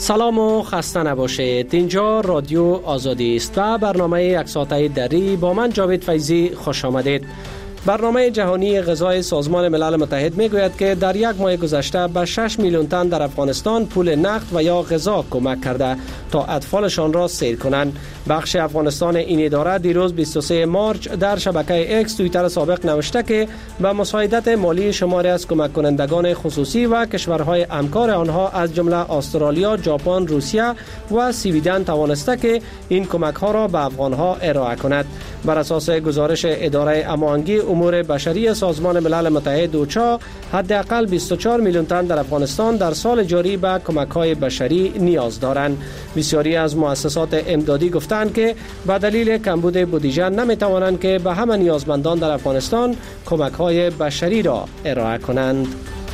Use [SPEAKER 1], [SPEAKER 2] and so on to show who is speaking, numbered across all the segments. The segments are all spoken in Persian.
[SPEAKER 1] سلام و خسته نباشید. اینجا رادیو آزادی است و برنامه یک ساعته دری با من جاوید فیضی خوش آمدید. برنامه جهانی غذای سازمان ملل متحد میگوید که در یک ماه گذشته به 6 میلیون تن در افغانستان پول نقد و یا غذا کمک کرده تا اطفالشان را سیر کنند. بخش افغانستان این اداره دیروز 23 مارچ در شبکه اکس توییتر سابق نوشته که به مساعدت مالی شماری از کمک کنندگان خصوصی و کشورهای همکار آنها از جمله استرالیا، ژاپن، روسیه و سویدن توانسته که این کمک ها را به افغانها ارائه کند. بر اساس گزارش اداره هماهنگی امور بشری سازمان ملل متحد اوچا، حداقل 24 میلیون تن در افغانستان در سال جاری به کمک‌های بشری نیاز دارند. بسیاری از مؤسسات امدادی گفتند که به دلیل کمبود بودجه نمی‌توانند که به همه نیازمندان در افغانستان کمک‌های بشری را ارائه کنند.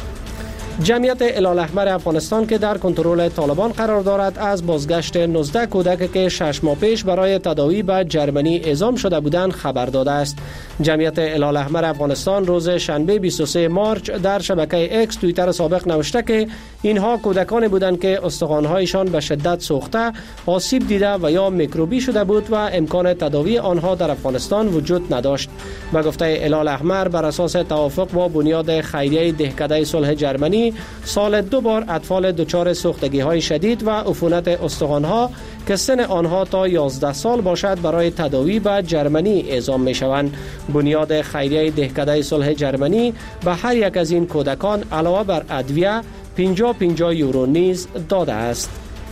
[SPEAKER 1] جمعیت هلال‌احمر افغانستان که در کنترل طالبان قرار دارد از بازگشت 19 کودک که 6 ماه پیش برای تداوی به جرمنی اعزام شده بودند خبر داده است. جمعیت هلال‌احمر افغانستان روز شنبه 23 مارچ در شبکه اکس توییتر سابق نوشته که اینها کودکانی بودند که استخوان‌هایشان به شدت سوخته، آسیب دیده و یا میکروبی شده بود و امکان تداوی آنها در افغانستان وجود نداشت. به گفته هلال‌احمر بر اساس توافق با بنیاد خیریه دهکده صلح جرمنی سال 2 بار اطفال دچار سوختگی‌های شدید و عفونت استخوان‌ها که سن آنها تا 11 سال باشد برای تداوی به جرمنی اعزام می‌شوند. بنیاد خیریه دهکده صلح جرمنی به هر یک از این کودکان علاوه بر ادویه 50 یورو نیز داده است.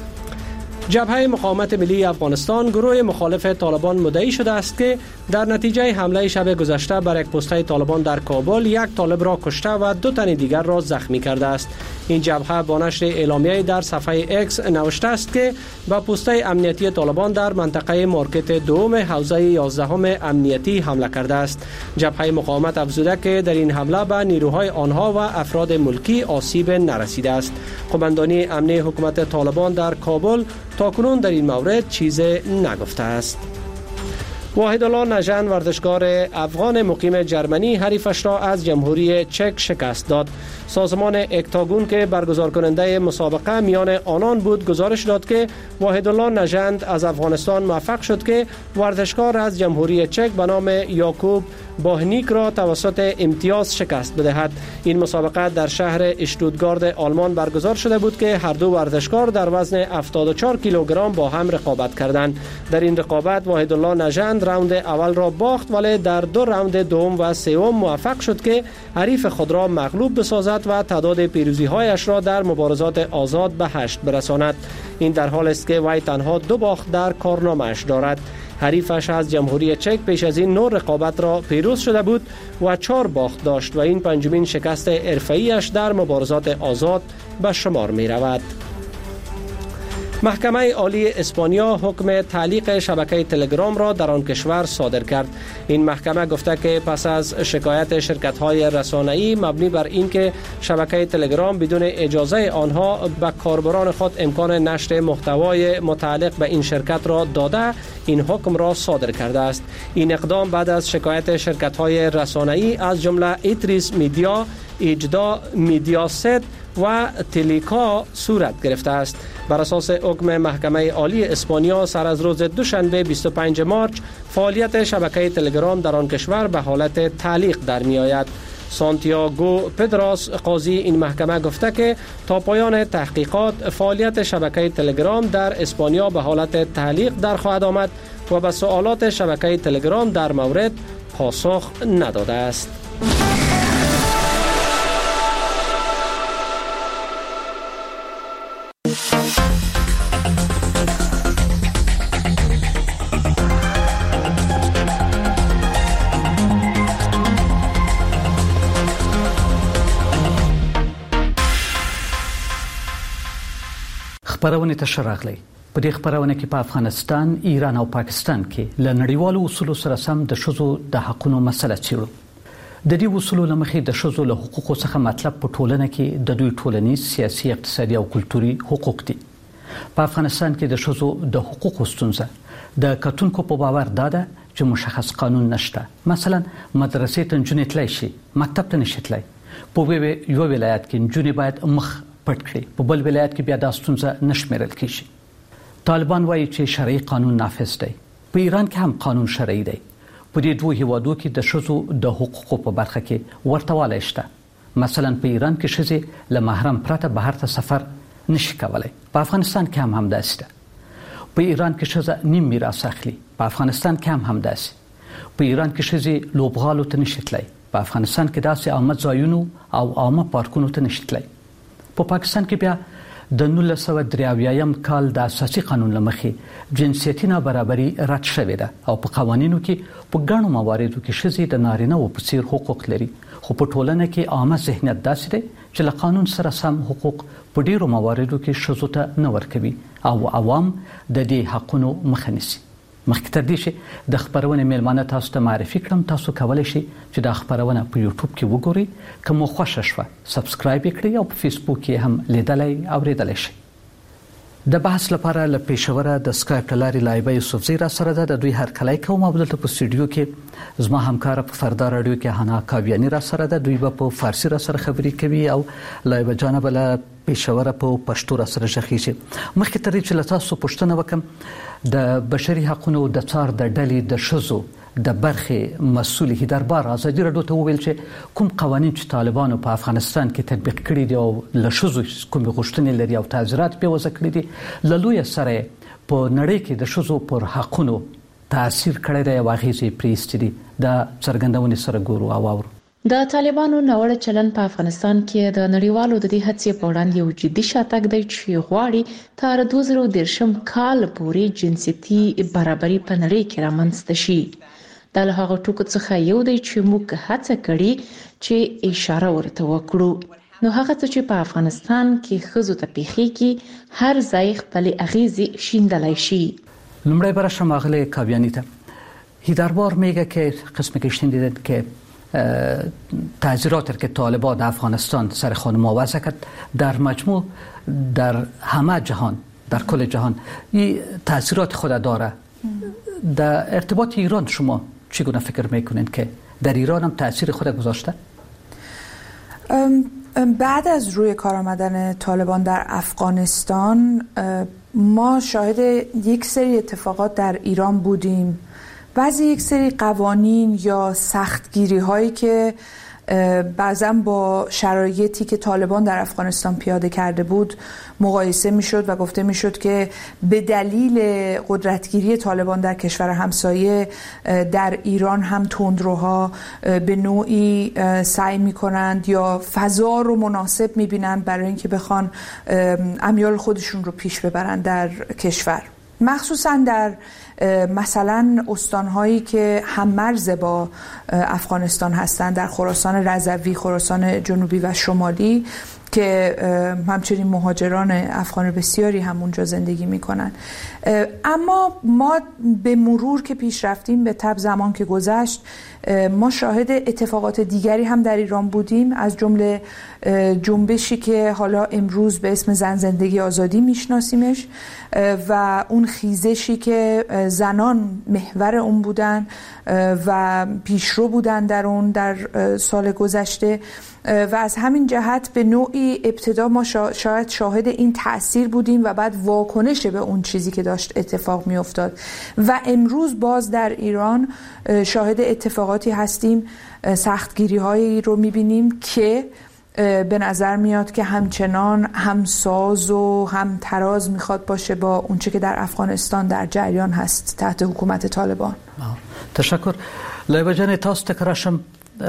[SPEAKER 1] جبهه مقاومت ملی افغانستان گروه مخالف طالبان مدعی شده است که در نتیجه حمله شب گذشته بر یک پسته طالبان در کابل یک طالب را کشته و 2 تن دیگر را زخمی کرده است. این جبهه با نشر اعلامیه‌ای در صفحه اکس نوشته است که به پسته امنیتی طالبان در منطقه مارکت دوم حوزه 11 امنیتی حمله کرده است. جبهه مقاومت افزوده که در این حمله به نیروهای آنها و افراد ملکی آسیب نرسیده است. قماندانی امنی حکومت طالبان در کابل تاکنون در این مورد چیز نگفته است. واحدالله نژند ورزشکار افغان مقیم جرمنی حریفش را از جمهوری چک شکست داد. سازمان اکتاگون که برگزار کننده مسابقه میان آنان بود گزارش داد که واحدالله نژند از افغانستان موفق شد که ورزشکار از جمهوری چک به نام یاکوب باهنیک را توسط امتیاز شکست بدهد. این مسابقه در شهر اشتوتگارت آلمان برگزار شده بود که هر دو ورزشکار در وزن 74 کیلوگرم با هم رقابت کردند. در این رقابت واحدالله نژند راوند اول را باخت ولی در 2 راوند دوم و سوم موفق شد که حریف خود را مغلوب بسازد و تعداد پیروزی‌هایش را در مبارزات آزاد به 8 برساند. این در حال است که وی تنها 2 باخت در کارنامه‌اش دارد. حریفش از جمهوری چک پیش از این نوع رقابت را پیروز شده بود و 4 باخت داشت و این 5مین شکست حرفه‌ایش در مبارزات آزاد به شمار می رود. محکمه عالی اسپانیا حکم تعلیق شبکه تلگرام را در آن کشور صادر کرد. این محکمه گفته که پس از شکایت شرکت‌های رسانه‌ای مبنی بر اینکه شبکه تلگرام بدون اجازه آنها به کاربران خود امکان نشر محتوای متعلق به این شرکت را داده، این حکم را صادر کرده است. این اقدام بعد از شکایت شرکت‌های رسانه‌ای از جمله ایتریس میدیا، ایجدا میدیاست و تلیکا صورت گرفته است. بر اساس حکم محکمه عالی اسپانیا سر از روز دوشنبه 25 مارچ فعالیت شبکه تلگرام در آن کشور به حالت تعلیق در می آید. سانتیاگو پدراس قاضی این محکمه گفته که تا پایان تحقیقات فعالیت شبکه تلگرام در اسپانیا به حالت تعلیق در خواهد آمد و به سوالات شبکه تلگرام در مورد پاسخ نداده است.
[SPEAKER 2] خبرونه ته شراغلی په دې خبرونه کې په افغانستان، ایران او پاکستان کې له نړیوالو اصولو سره سم د ښځو د حقوقو مسله څیړو. د دې اصولو لمخې د ښځو له حقوقو څخه مطلب په ټولنه کې د دوی ټولنیز، سیاسي، اقتصادي او کلتوري حقوق دي. په افغانستان کې د ښځو د حقوقو ستونزه د کتونکو په باور داده چې مشخص قانون نشته. مثلا مدرسې ته نجونې تلای شي، مکتب ته نشي تلای. په یو ولایت کې نجونې باید مخ پټ کړي. په بل ولایت کې بیا دا ستونزه نشمیرل کیږي. طالبان وایي چې شرعي قانون نافذ دی. په ایران کې هم قانون شرعي دی. په دې دوه هیوادو کې د ښځو د حقوقو په برخه کې ورته والی شته. مثلا په ایران کې ښځې له محرم پرته بهر ته سفر نشي کولای. په افغانستان کې هم همداسې ده. په ایران کې ښځه نیم میراث اخلي. په افغانستان کې هم همداسې. په ایران کې ښځې لوبغالو ته نشي تللی. په افغانستان کې داسې عامه ځایونو او عامه پارکونو ته نشي تللی. په پاکستان کې بیا د 1983 کال د اساسي قانون لمخې جنسیتي نابرابري رد شوې ده او په قوانینو کې په ګڼو مواردو کې ښځې د نارینه و په څیر حقوق لري. خو په ټولنه کې عامه ذهنیت داسې دی چې له قانون سره سم حقوق په ډیرو مواردو کې ښځو ته نه ورکوي او عوام د دې حقونو مخه نیسي. مخکې تر دې چې د خبرونې میلمانه تاسو ته معرفي کړم، تاسو کولی شئ چې دا خبرونه په یوټیوب کې وګورئ. که مو خوښه شوه سبسکرایب یې کړئ او په فیسبوک کې هم لیدلی او اوریدلی شئ. د بحث لپاره له پېښوره د سکایپ له لارې لایبه یوسفزۍ را سره ده. د دوی هرکلی کوم او دلته په سټوډیو کې زما همکاره په فردا راډیو کې حنا کاویاني را سره ده. دوی به په فارسي را سره خبرې کوي او لایبه جانه به له پېښوره په پښتو را سره غږیږي. مخکې تر دې چې له تاسو پوښتنه وکړم، د بشري حقونو د څار د ډلې د ښځو د برخې مسؤل هیدربار ازادي راډیو ته وویل چې کوم قوانین چې طالبانو په افغانستان کې تطبیق کړي دي او له ښځو کومې غوښتنې لري او تعزیرات پرې وضع کړي دي، له لویه سره په نړۍ کې د ښځو پر حقونو تاثیر کړی دی او اغېزې یې پرې ایستې دي. د څرګندونې سره ګورو او اورو.
[SPEAKER 3] د طالبانو ناوړه چلن په افغانستان کې د نړیوالو د دې هڅې په وړاندې یو جدي شاتګ دی چې غواړي تر 2013 کال پورې جنسیتي برابري په نړۍ کې رامنځته شي. دا له هغه ټکو څخه یو دی چې موږ هڅه کړې چې اشاره ورته وکړو. نو هغه څه چې په افغانستان کې ښځو ته پیښیږي هر ځای خپل اغیزې شیندلای شي.
[SPEAKER 2] لومړی به راشم آقای کاویانی ته. هیدربار میگه که قسمی که شنیدید که تعزیراتی که طالبان در افغانستان سر خانم وضع کرد در مجموع در همه جهان، در کل جهان این تاثیرات خود داره. در ارتباط ایران شما چگونه فکر میکنید که در ایران هم تاثیر خود گذاشته؟
[SPEAKER 4] بعد از روی کار آمدن طالبان در افغانستان ما شاهد یک سری اتفاقات در ایران بودیم. بعضی یک سری قوانین یا سختگیری هایی که بعضا با شرایطی که طالبان در افغانستان پیاده کرده بود مقایسه میشد و گفته میشد که به دلیل قدرتگیری طالبان در کشور همسایه در ایران هم تندروها به نوعی سعی میکنند یا فضا رو مناسب میبینند برای اینکه بخوان امیال خودشون رو پیش ببرند در کشور، مخصوصا در مثلا استانهایی که هممرز با افغانستان هستند، در خراسان رضوی، خراسان جنوبی و شمالی که همچنین مهاجران افغان بسیاری هم اونجا زندگی میکنن. اما ما به مرور که پیش رفتیم، به تبع زمان که گذشت، ما شاهد اتفاقات دیگری هم در ایران بودیم، از جمله جنبشی که حالا امروز به اسم زن زندگی آزادی میشناسیمش و اون خیزشی که زنان محور اون بودن و پیشرو بودن در اون در سال گذشته و از همین جهت به نوعی ابتدا ما شاید شاهد این تأثیر بودیم و بعد واکنش به اون چیزی که داشت اتفاق می افتاد و امروز باز در ایران شاهد اتفاقاتی هستیم، سختگیری هایی رو می بینیم که به نظر میاد که همچنان همساز و هم تراز میخواد باشه با اونچه که در افغانستان در جریان هست تحت حکومت طالبان.
[SPEAKER 2] تشکر. لایبه جان تاسو ته کراشم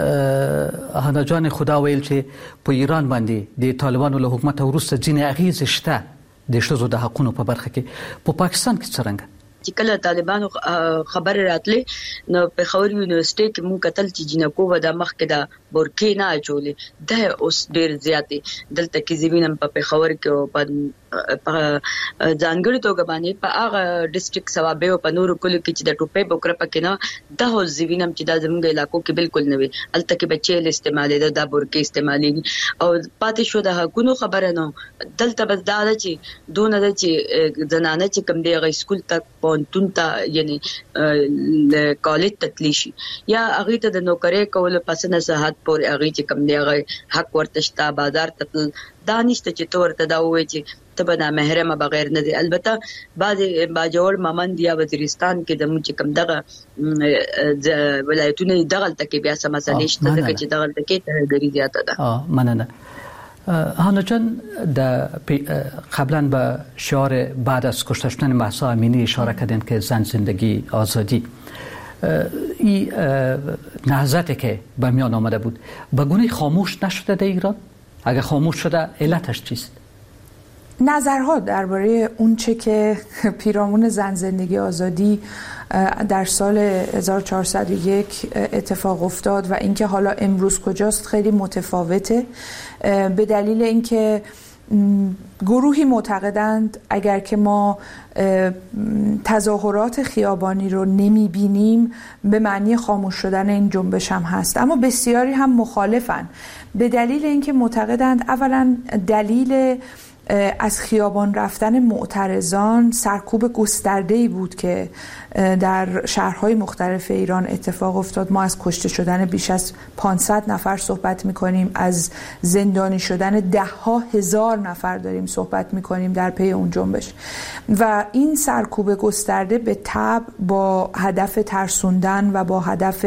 [SPEAKER 2] هدا جان خدا ویل چې په ایران باندې د طالبانو له حکومت وروسته ځینې اغیزې شته د ښځو د حقونو په برخه کې. په پاکستان کې څرنګه
[SPEAKER 5] چې کله طالبانو خبر راتلې نو په خبر یونیورسيټي کې مو قتل چې جنکو و د مخ کې د بورکینا اچولې ده اوس ډیر زیاتې دلته کې زمينم په خبر کې او په ځانګړي توګه باندې په هغه ډیسټریکټ سوابه او په نورو کلو کې چې د ټوپې بوکره پکې نه د هوزوینم چې د زموږ علاقو کې بالکل نه وي الته کې بچي استعمالي د بورکې استعمالي او پاتې شو د حقونو خبره نه دلته بس دا چې دون د چې زنانه چې کوم دی غي سکول تک پونتون ته یعنی کالج تتلیشي یا هغه ته د نوکری کول پس نه صحت پورې هغه چې کوم دی هغه حق ورتشتا بازار ته دانشته چې تور ته دا وایي چې تبنا محرمه بغیر نه دي البته بعض باجوړ ممند یا وزیرستان کې د موږ کم دغه ولایتونه دغه تک بیا سم مسلې شته چې دغه تک ترګری زیاته ده
[SPEAKER 2] مننه هانا جان قبلا به شعار بعد از کشته شدن مهسا امینی اشاره کردین که زن زندگی آزادی این نهضتی که به میان آمده بود به گونه خاموش نشده در ایران؟ اگر خاموش شده علتش چیست؟
[SPEAKER 4] نظرها درباره اونچه که پیرامون زن زندگی آزادی در سال 1401 اتفاق افتاد و اینکه حالا امروز کجاست خیلی متفاوته، به دلیل اینکه گروهی معتقدند اگر که ما تظاهرات خیابانی رو نمی‌بینیم به معنی خاموش شدن این جنبش هم هست، اما بسیاری هم مخالفن به دلیل اینکه معتقدند اولا دلیل از خیابان رفتن معترضان سرکوب گسترده‌ای بود که در شهرهای مختلف ایران اتفاق افتاد. ما از کشته شدن بیش از 500 نفر صحبت می‌کنیم، از زندانی شدن ده‌ها هزار نفر داریم صحبت می‌کنیم در پی اون جنبش و این سرکوب گسترده به تبع با هدف ترسوندن و با هدف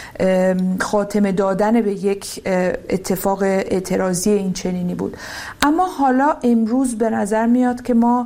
[SPEAKER 4] خاتمه دادن به یک اتفاق اعتراضی این چنینی بود. اما حالا امروز به نظر میاد که ما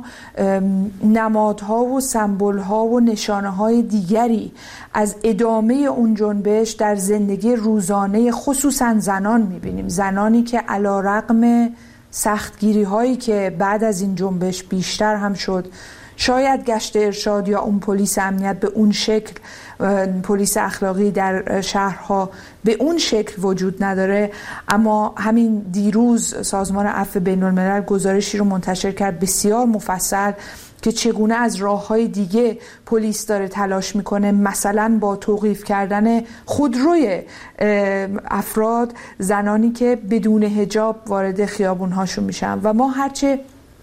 [SPEAKER 4] نمادها و سمبول‌ها و نشانه‌های دیگری از ادامه اون جنبش در زندگی روزانه خصوصا زنان می‌بینیم، زنانی که علی‌رغم سختگیری‌هایی که بعد از این جنبش بیشتر هم شد، شاید گشت ارشاد یا اون پلیس امنیت به اون شکل، پلیس اخلاقی در شهرها به اون شکل وجود نداره، اما همین دیروز سازمان عفو بین‌الملل گزارشی رو منتشر کرد بسیار مفصل که چگونه از راه‌های دیگه پلیس داره تلاش میکنه، مثلا با توقیف کردن خودروی افراد، زنانی که بدون حجاب وارد خیابون‌هاشون میشن. و ما هرچه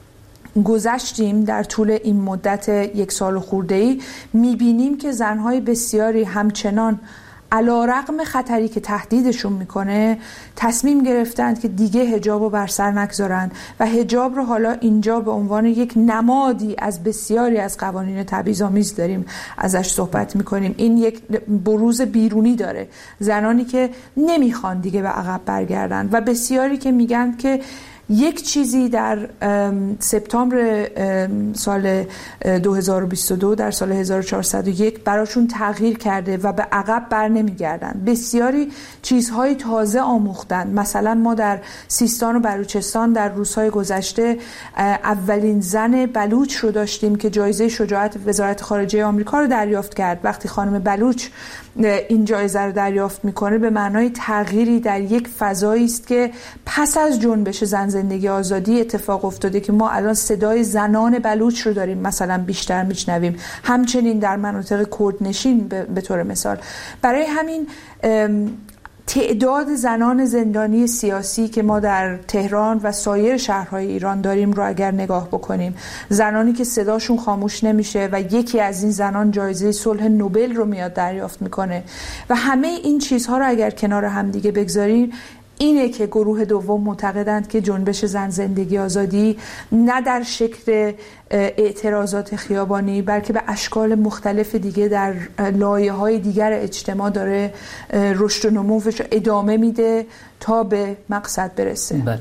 [SPEAKER 4] گذشتیم در طول این مدت 1 سال خورده‌ای میبینیم که زنهای بسیاری همچنان علی‌رغم خطری که تهدیدشون میکنه تصمیم گرفتند که دیگه حجاب رو بر سر نگذارن و حجاب رو حالا اینجا به عنوان یک نمادی از بسیاری از قوانین تبعیض‌آمیز داریم ازش صحبت میکنیم. این یک بروز بیرونی داره، زنانی که نمیخوان دیگه به عقب برگردن و بسیاری که میگن که یک چیزی در سپتامبر سال 2022 در سال 1401 براشون تغییر کرده و به عقب بر نمیگردن. بسیاری چیزهای تازه آموختند. مثلا ما در سیستان و بلوچستان در روزهای گذشته اولین زن بلوچ رو داشتیم که جایزه شجاعت وزارت خارجه آمریکا رو دریافت کرد. وقتی خانم بلوچ این جایزه رو دریافت میکنه به معنای تغییری در یک فضایی است که پس از جنبش زن زندگی آزادی اتفاق افتاده که ما الان صدای زنان بلوچ رو داریم مثلا بیشتر میشنویم، همچنین در مناطق کردنشین به طور مثال. برای همین تعداد زنان زندانی سیاسی که ما در تهران و سایر شهرهای ایران داریم رو اگر نگاه بکنیم، زنانی که صداشون خاموش نمیشه و یکی از این زنان جایزه صلح نوبل رو میاد دریافت میکنه و همه این چیزها رو اگر کنار هم دیگه بگذاریم، اینه که گروه دوم معتقدند که جنبش زن زندگی آزادی نه در شکل اعتراضات خیابانی بلکه به اشکال مختلف دیگه در لایه‌های دیگر اجتماع داره رشد و نموش ادامه میده تا به مقصد برسه.
[SPEAKER 2] بله.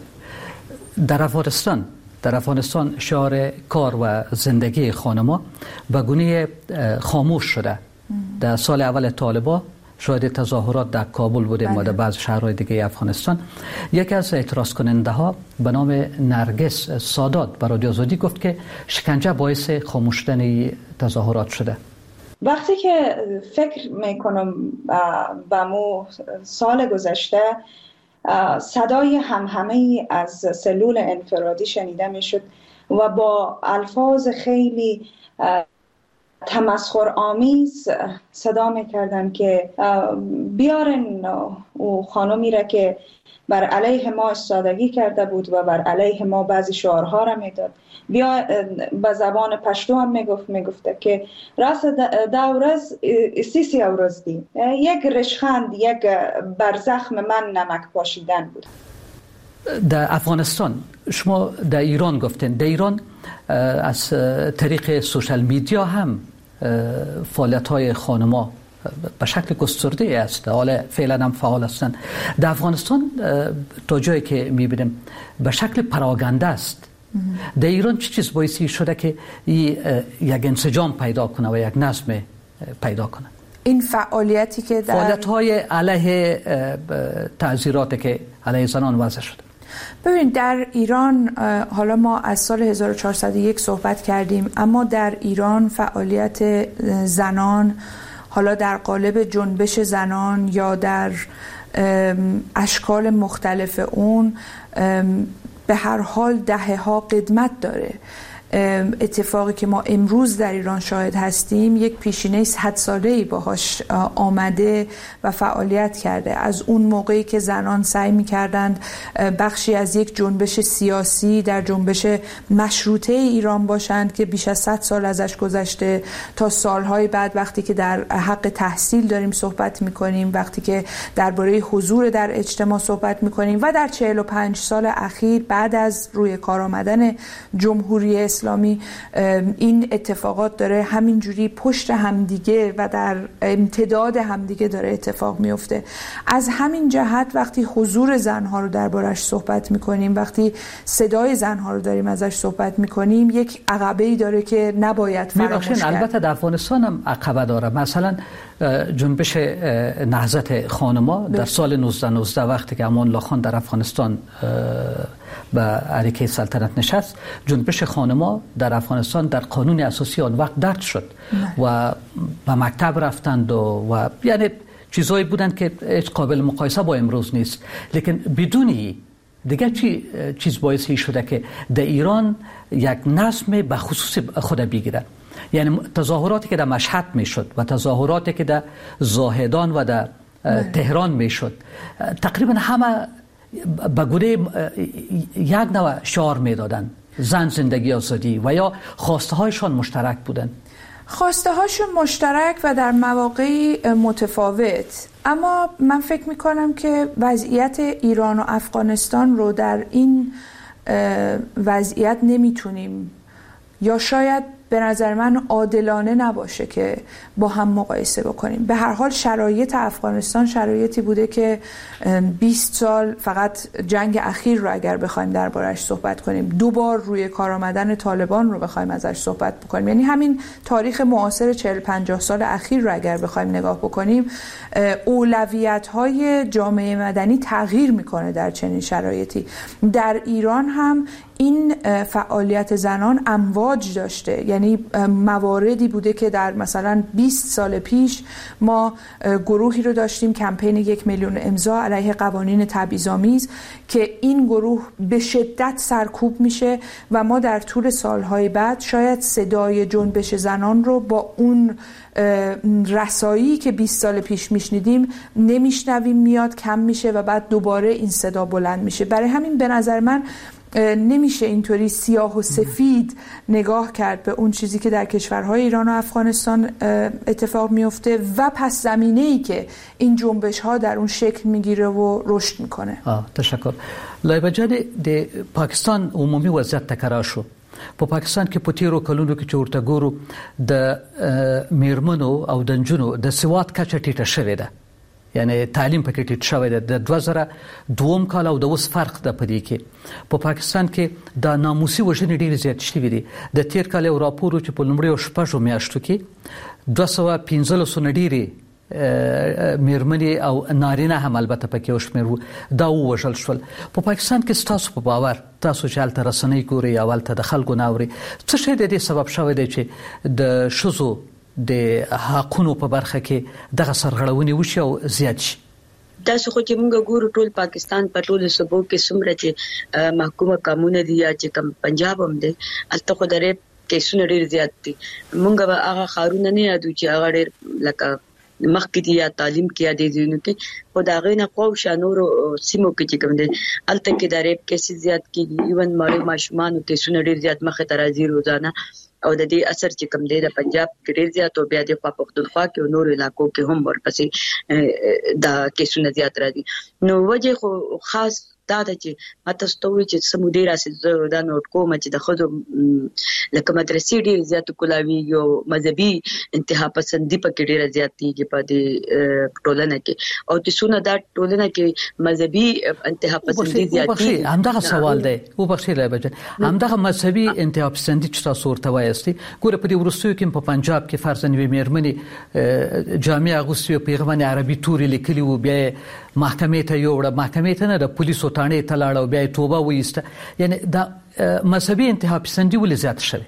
[SPEAKER 2] در افغانستان شعار کار و زندگی خانم‌ها به گونه خاموش شده. در سال اول طالبان شاید تظاهرات در کابل بودیم و در بعض شهرهای دیگه افغانستان. یکی از اعتراض کننده ها به نام نرگس سادات به رادیو آزادی گفت که شکنجه باعث خاموش شدن تظاهرات شده.
[SPEAKER 6] وقتی که فکر میکنم به مو سال گذشته صدای همهمه از سلول انفرادی شنیده میشد و با الفاظ خیلی تمسخر آمیز صدا میکردن که بیارن او خانمی را که بر علیه ما استادگی کرده بود و بر علیه ما بعضی شعارها را میداد. بیا به زبان پشتو هم میگفته که راست دورز سیسی اورز دی، یک رشخند، یک بر زخم من نمک پاشیدن بود.
[SPEAKER 2] در افغانستان شما در ایران گفتین، در ایران از طریق سوشال میدیا هم فعالیت‌های خانم‌ها به شکل گسترده است، حالا فعلا هم فعال هستند. در افغانستان تا جایی که می‌بینیم به شکل پراگنده است. در ایران چه چیز باعثی شده که یک انسجام پیدا کنه و یک نظم پیدا کنه؟
[SPEAKER 4] این فعالیتی که در
[SPEAKER 2] فعالیت‌های علیه تعزیراتی که علیه زنان وضع شده.
[SPEAKER 4] ببینید در ایران، حالا ما از سال 1401 صحبت کردیم، اما در ایران فعالیت زنان، حالا در قالب جنبش زنان یا در اشکال مختلف اون، به هر حال دهه‌ها قدمت داره. اتفاقی که ما امروز در ایران شاهد هستیم یک پیشینه 100 ساله‌ای باهاش آمده و فعالیت کرده. از اون موقعی که زنان سعی می‌کردند بخشی از یک جنبش سیاسی در جنبش مشروطه ایران باشند که بیش از 100 سال ازش گذشته، تا سالهای بعد وقتی که در حق تحصیل داریم صحبت می‌کنیم، وقتی که درباره حضور در اجتماع صحبت می‌کنیم و در 45 سال اخیر بعد از روی کار آمدن جمهوری اسلامی، این اتفاقات داره همینجوری پشت همدیگه و در امتداد همدیگه داره اتفاق میفته. از همین جهت وقتی حضور زنها رو دربارش صحبت میکنیم، وقتی صدای زنها رو داریم ازش صحبت میکنیم، یک عقبه‌ای داره که نباید فراموش کرد.
[SPEAKER 2] البته در افغانستان هم عقبه داره. مثلا جنبش نهضت خانما در سال 1919 وقتی که امان الله خان در افغانستان به عریکه سلطنت نشست، جنبش خانما در افغانستان در قانون اساسی آن وقت درج شد و به مکتب رفتند و یعنی چیزایی بودند که هیچ قابل مقایسه با امروز نیست. لیکن بدونی دیگه چیز باعثی شده که در ایران یک نظم به خصوص خود بگیره. یعنی تظاهراتی که در مشهد میشد و تظاهراتی که در زاهدان و در تهران میشد، تقریبا همه به گونه یک نوع شعار میدادن، زن زندگی آزادی، و یا خواسته هایشان مشترک بودن.
[SPEAKER 4] خواسته هاشون مشترک و در مواقعی متفاوت، اما من فکر میکنم که وضعیت ایران و افغانستان رو در این وضعیت نمیتونیم، یا شاید به نظر من عادلانه نباشه که با هم مقایسه بکنیم. به هر حال شرایط افغانستان شرایطی بوده که 20 سال، فقط جنگ اخیر رو اگر بخوایم دربارش صحبت کنیم، 2 بار روی کار آمدن طالبان رو بخوایم ازش صحبت بکنیم، یعنی همین تاریخ معاصر 40-50 سال اخیر رو اگر بخوایم نگاه بکنیم، اولویت‌های جامعه مدنی تغییر میکنه در چنین شرایطی. در ایران هم این فعالیت زنان امواج داشته، یعنی مواردی بوده که در مثلا 20 سال پیش ما گروهی رو داشتیم، کمپین 1 میلیون امضا علیه قوانین تبعیض‌آمیز، که این گروه به شدت سرکوب میشه و ما در طول سالهای بعد شاید صدای جنبش زنان رو با اون رسایی که 20 سال پیش میشنیدیم نمیشنویم، میاد کم میشه و بعد دوباره این صدا بلند میشه. برای همین به نظر من نمیشه اینطوری سیاه و سفید نگاه کرد به اون چیزی که در کشورهای ایران و افغانستان اتفاق میفته و پس زمینه‌ای که این جنبش ها در اون شکل میگیره و رشد میکنه.
[SPEAKER 2] تشکر. لایبه جان د پاکستان عمومی وضعیت تکرار شو. په پاکستان کې په تیرو کلونو کې چې ورته ګورو د میرمنو او د نجونو د سواد کچه ټیټه شوې ده، یعنی تعلیم پکې ټیټ شوی دی. د 2002 کال او د اوس فرق ده په دې کې. په پاکستان کې د ناموسي وژنې ډېرې زیات شوي دي. د تیر کال یو راپور چې په لومړیو 6 میاشتو کې 215 نه ډېرې میرمنې او نارینه هم البته پکې وشمېرو دا ووژل شول. په پاکستان کې ستاسو په باور، تاسو چې هلته رسنۍ ګورئ او هلته د خلکو نه اورئ، څه شی د دې سبب شوی دی چې د ښځو د حقونو په برخه کې دغه سرغړونې وشي او زیات شي؟
[SPEAKER 5] تاسو خو چې موږ ګورو ټول پاکستان په ټولو صوبو کې څومره چې محکومه قانون دي یا چې کم پنجاب هم دي الته خو درې کیسونه ډیر زیات دي موږ به هغه خارونه نه یادو چې هغه ډیر لکه مخکې دي یا تعلیم کې دي ځینو کې خو دا غوښنه قوم شانور سیمو کې چې کوم دي الته کې درې کیسې زیات کیږي ایون مړ ماشومان کیسونه ډیر زیات مخه ته راځي روزانه او د دې اثر چې کوم دی د پنجاب کې ډیر زیات او بیا د پختونخوا کې او نور علاقو کې هم ورپسې دا کیسونه زیات راځي نو وجه خو خاص دا چې ماته ستوي چې سمودي راسي دا نوٹ کوم چې د خود لکه مدرسې ډیر زیات کولاوي یو مذهبي انتها پسندي پکې ډیر زیات دي په دې ټولنه کې او چې څونه دا ټولنه کې مذهبي انتها پسندي زیات دي
[SPEAKER 2] همدغه سوال دی او بخښي لایبه همدغه مذهبي انتها پسندي چې تاسو ورته وایستي ګوره په دې ورستیو کې په پنجاب کې فرضاً وي مېرمنې جامع اغوستي او پیغام عربي توري لیکلي وو بیا محکمې ته یوړه محکمې ته نه د پولیسو ټانې ته لاړه او بیا توبه وایسته یعنی دا مذهبي انتها پسندي ولې زیات شوی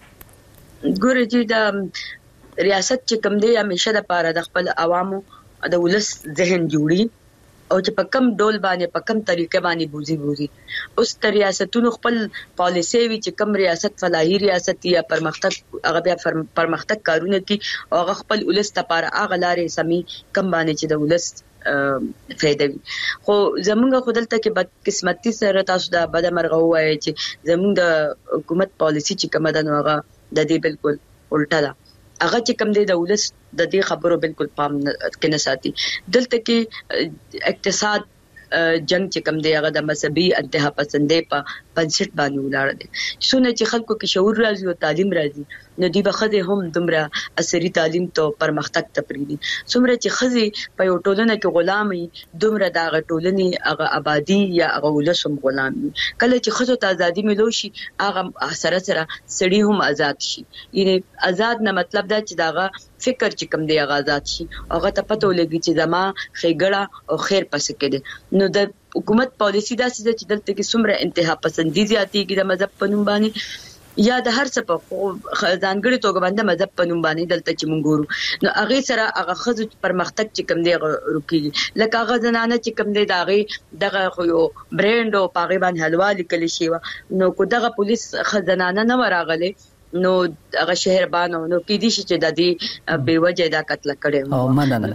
[SPEAKER 5] ګوره چې دا ریاست چې کوم دی همیشه د پاره د خپل عوامو د ولس ذهن جوړي او چې په کم ډول باندې په کم طریقې باندې بوزي اوس تر ریاستونو خپل پالیسي وی چې کم ریاست فلاحي ریاست یا پرمختګ هغه بیا پرمختګ کارونه کی او هغه خپل ولس لپاره هغه لارې سمي کم باندې چې د ولس فائدہ وي خو زمونږ خودلته کې بد قسمتي سره تاسو دا بد مرغه وایي چې زمونږ د حکومت پالیسي چې کومه ده نو هغه د دې بالکل الټا ده هغه چې کوم دی د ولس د دې خبرو بالکل پام کې نه ساتي دلته کې اقتصاد جنگ چې کوم دی هغه د مذهبي انتها پسندۍ په بنسټ باندې ولاړ دي څونه چې خلکو کې شعور راځي او تعلیم راځي نو دی بخده هم دومره اثري تعلیم ته پرمختګ تپریدي څومره چې خزي په یو ټولنه کې غلامي دومره دا ټولنې هغه آبادی یا هغه ولسم غلامي کله چې خزو ته ازادي ملو شي هغه سره سره سړي هم آزاد شي یعنی آزاد نه مطلب دا چې داغه فکر چې کوم دی هغه آزاد شي هغه ته پته ولګي چې زما خېګړه او خیر پس کېده نو د حکومت پالیسی دا چې دلته کې څومره انتها پسندي زیاتېږي د مذهب په نوم باندې یا د هر څه په ځانګړي توګه باندې مذهب په نوم باندې دلته چې مونږ ګورو نو هغه سره هغه خزو پرمختګ چې کوم دی رکیږي لکه هغه زنانه چې کوم دی دغه خو یو برند او پاغي باندې حلوا لیکل شي نو کو دغه پولیس خزانه نه وراغله نو هغه شهربان نو کې دي چې د دې به وجه دا قتل کړي
[SPEAKER 2] او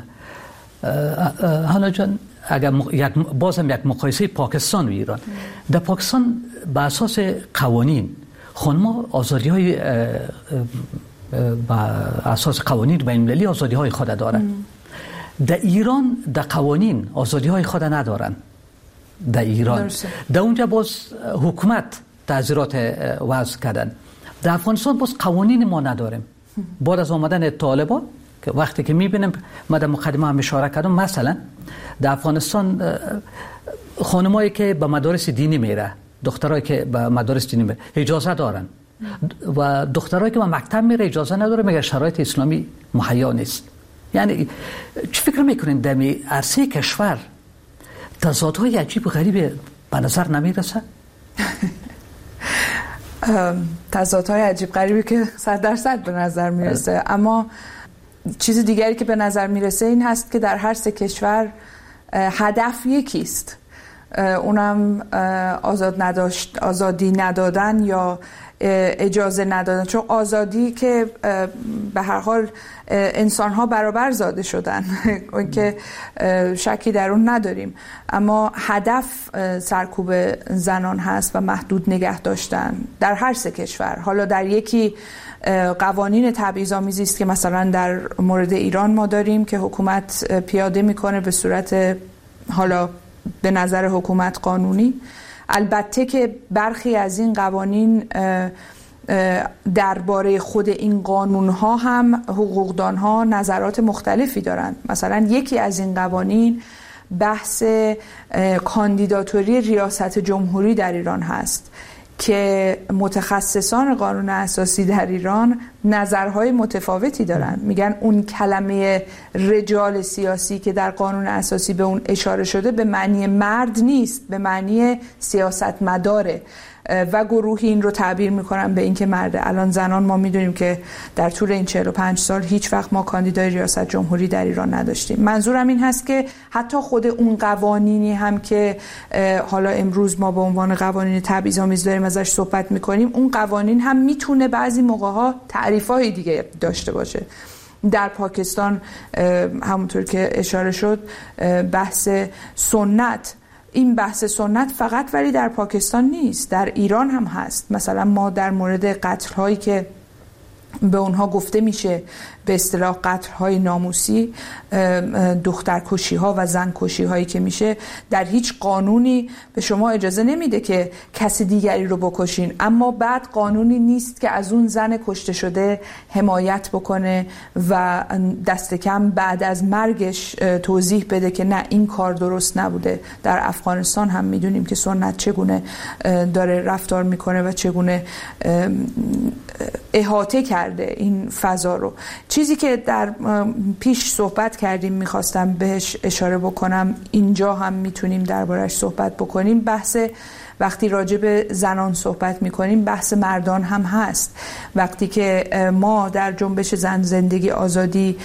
[SPEAKER 2] مننه حالا جان اگر بازم یک مقایسه پاکستان و ایران در پاکستان به اساس قوانین خانم‌ها آزادی‌های با اساس قوانین بین‌المللی آزادی‌های خود دارند در ایران در قوانین آزادی‌های خود ندارند در ایران در اونجا باز حکومت تعزیرات وضع کردن در افغانستان باز قوانین ما نداریم بعد از آمدن طالبان که وقتی که می‌بینیم ما در مقدمه هم اشاره کردم مثلا در افغانستان خانمایی که به مدارس دینی میره دخترایی که به مدارس دینی میره اجازه دارن و دخترایی که به مکتب میره اجازه نداره مگر شرایط اسلامی مهیا نیست یعنی چه فکر میکنین در عرصه کشور تضادهای عجیب و غریب به نظر نمیرسه؟
[SPEAKER 4] تضادهای عجیب غریبی که 100% به نظر میرسه اما چیز دیگری که به نظر میرسه این هست که در هر سه کشور هدف یکیست اونم آزادی ندادن یا اجازه ندادن چون آزادی که به هر حال انسان‌ها برابر زاده شدن که شکی در اون نداریم اما هدف سرکوب زنان هست و محدود نگه داشتن در هر سه کشور حالا در یکی قوانین تبعیض‌آمیزی است که مثلا در مورد ایران ما داریم که حکومت پیاده میکنه به صورت حالا به نظر حکومت قانونی البته که برخی از این قوانین درباره خود این قانون‌ها هم حقوقدان‌ها نظرات مختلفی دارند مثلا یکی از این قوانین بحث کاندیداتوری ریاست جمهوری در ایران هست که متخصصان قانون اساسی در ایران نظرهای متفاوتی دارن میگن اون کلمه رجال سیاسی که در قانون اساسی به اون اشاره شده به معنی مرد نیست به معنی سیاستمداره و گروهی این رو تعبیر میکنن به اینکه مرده. الان زنان ما میدونیم که در طول این 45 سال هیچ وقت ما کاندیدای ریاست جمهوری در ایران نداشتیم. منظورم این هست که حتی خود اون قوانینی هم که حالا امروز ما به عنوان قوانین تبعیض‌آمیز داریم ازش صحبت میکنیم، اون قوانین هم میتونه بعضی موقع‌ها تعریف‌های دیگه داشته باشه. در پاکستان همونطور که اشاره شد بحث سنت، این بحث سنت فقط ولی در پاکستان نیست، در ایران هم هست. مثلا ما در مورد قتل هایی که به اونها گفته میشه به اصطلاح قتل های ناموسی، دخترکشی ها و زن کشی هایی که میشه، در هیچ قانونی به شما اجازه نمیده که کسی دیگری رو بکشین، اما بعد قانونی نیست که از اون زن کشته شده حمایت بکنه و دست کم بعد از مرگش توضیح بده که نه این کار درست نبوده. در افغانستان هم میدونیم که سنت چگونه داره رفتار میکنه و چگونه احاطه کرده این فضا رو. چیزی که در پیش صحبت کردیم میخواستم بهش اشاره بکنم، اینجا هم میتونیم دربارش صحبت بکنیم. بحث وقتی راجع به زنان صحبت میکنیم بحث مردان هم هست. وقتی که ما در جنبش زن زندگی آزادی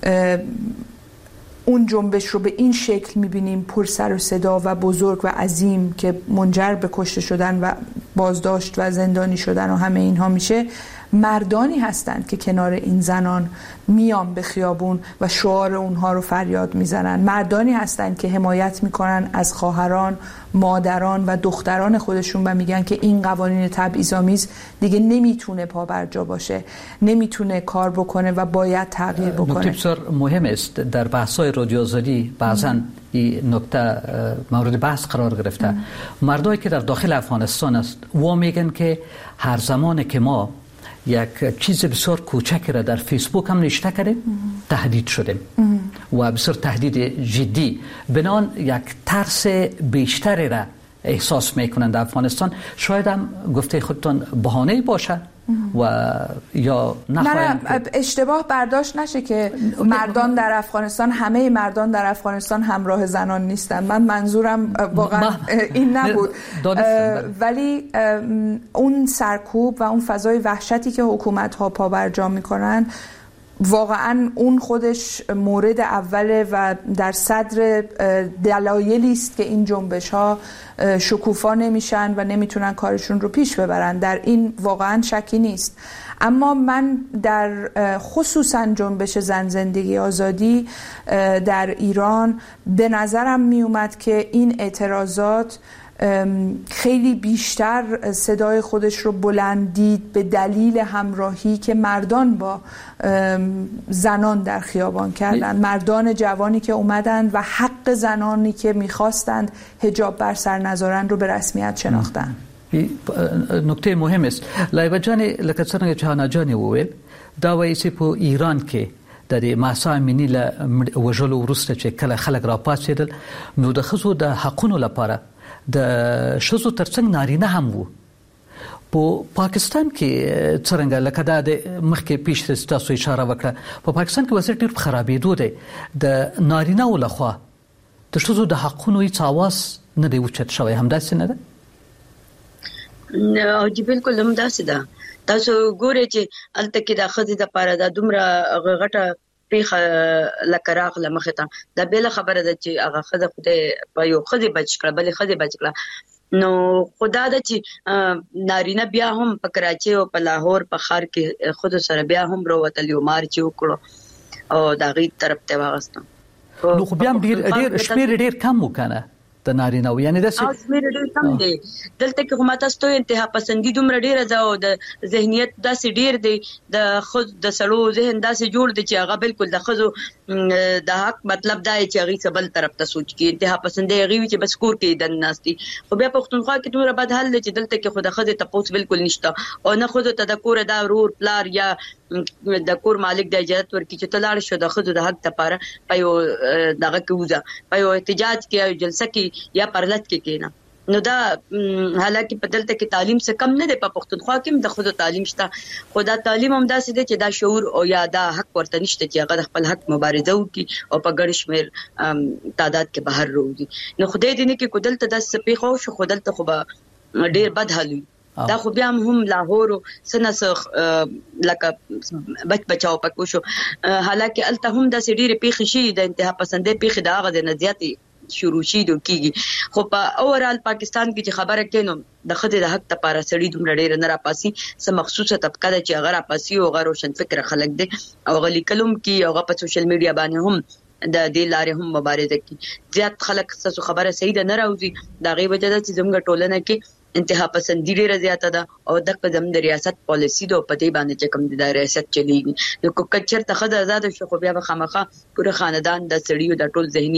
[SPEAKER 4] اون جنبش رو به این شکل میبینیم، پر سر و صدا و بزرگ و عظیم که منجر به کشته شدن و بازداشت و زندانی شدن و همه اینها میشه، مردانی هستند که کنار این زنان میان به خیابون و شعار اونها رو فریاد میزنن. مردانی هستند که حمایت میکنن از خواهران، مادران و دختران خودشون و میگن که این قوانین تبعیض‌آمیز دیگه نمیتونه پابرجا باشه، نمیتونه کار بکنه و باید تغییر بکنه.
[SPEAKER 2] نکته بسیار مهم است در بحث‌های رادیو آزادی بعضاً این نکته مورد بحث قرار گرفته. مردایی که در داخل افغانستان است و میگن که هر زمانی که ما یک چیز بسیار کوچکی را در فیسبوک هم نشته کردیم تهدید شدیم و بسیار تهدید جدی، بنان یک ترس بیشتری را احساس میکنند در افغانستان. شاید هم گفته خودتان بهانه باشه و یا
[SPEAKER 4] نه اشتباه برداشت نشه که مردان در افغانستان، همه مردان در افغانستان همراه زنان نیستن. من منظورم واقعا این نبود، ولی اون سرکوب و اون فضای وحشتی که حکومت ها پابرجا میکنن واقعا اون خودش مورد اوله و در صدر دلایلی است که این جنبش ها شکوفا نمیشن و نمیتونن کارشون رو پیش ببرن. در این واقعا شکی نیست. اما من در خصوصا جنبش زن زندگی آزادی در ایران به نظرم می اومد که این اعتراضات خیلی بیشتر صدای خودش رو بلندید به دلیل همراهی که مردان با زنان در خیابان کردند، مردان جوانی که اومدن و حق زنانی که میخواستند حجاب بر سر نذارن رو به رسمیت شناختن.
[SPEAKER 2] نکته مهم است. لایبه جان لکه څنګه چې هانا جان وویل دا وایي چې په ایران کې د ماسا امنی له وژلو وروسته چې کله خلک راپاتېدل نو د ښځو د حقونو لپاره د ښځو ترڅنګ نارینه هم وو. په پاکستان کې څنګه لکه دا د مخکې پیش تاسو اشاره وکړه، په پاکستان کې وضعیت ډېر خرابېدو دی. د نارینه‌و لخوا د ښځو د حقونو هیڅ اواز نه دی اوچت شوی، همداسې نه ده؟
[SPEAKER 5] او جی بالکل همداسې ده. تاسو ګورئ چې هلته کې د ښځې دپاره دا دومره غټه پیښه لکه راغله مخې ته، دا بېله خبره ده چې هغه ښځه خدای په یو ښځې بچ کړه، بلې ښځې بچ کړه. نو خدا ده چې نارینه بیا هم په کراچۍ او په لاهور په ښار کې ښځو سره بیا هم راوتل، یو مارچ وکړو او د هغې طرف ته واغستم.
[SPEAKER 2] نو خو بیا هم ډېر شمېر ډېر کم و که نه د نارینه‌و، یعنې داسې
[SPEAKER 5] شمېر ډېر کم دی. دلته کې خو ما تاسو ته انتها پسندي دومره ډېره ده او د ذهنیت داسې ډېر دی، د سړو ذهن داسې جوړ دی چې هغه بالکل د ښځو د حق مطلب دا چې هغې څه بل طرف ته سوچ کړي، انتها پسندي هغې وي چې بس کور کې دن ناستي. خو بیا پښتونخوا کې دومره بد حال دی چې دلته کې خو د ښځې تپوس بالکل نشته او نه ښځو ته د کوره دا ورور پلار یا د کور مالک د اجازه ورکړي چې ته لاړ شو د ښځو د حق لپاره په یو دغه کې وځه، په یو احتجاج کې او جلسه کې یا پرلط کې کېنه. نو دا حالکه په دلته کې تعلیم څخه کم نه دی، په پښتونخوا کې هم د ښځو تعلیم شته، خو دا تعلیم هم داسې دی چې دا شعور او یا دا حق ورته نشته چې هغه د خپل حق مبارزه وکړي او په ګڼ شمېر تعداد کې بهر راوځي. نو خدای دې نه کې کو دلته داسې پیښه وشو، خو دلته خو به ډېر بد حال وي دا خو بیا هم لاهور سنسخ لکه بچاو پکو شو حالکه الته هم د سړي پیخي شي د انتها پسندې پیخي دا غد نه زیاتی شروع شي د کیږي خو په اورال پاکستان کې چې خبره کینو د خدای د حق لپاره سړي دومره ډېر نه راپاسي سم مخصوصه طبقه د چې هغه راپاسي او هغه روشن فکر خلک دي او غلي کلم کې هغه په سوشل میډیا باندې هم د دې لارې هم مبارزه کوي زیات خلک څه خبره صحیح نه راوځي دا غي وجه ده چې زموږ ټولنه کې انتها پسندی ډیره زیاته ده او د قدم د ریاست پالیسی د پدې باندې چې کوم د ریاست چلیږي نو کو کچر ته خد آزاد شو خو بیا به خامخه پوره خاندان د سړیو د ټول ذهني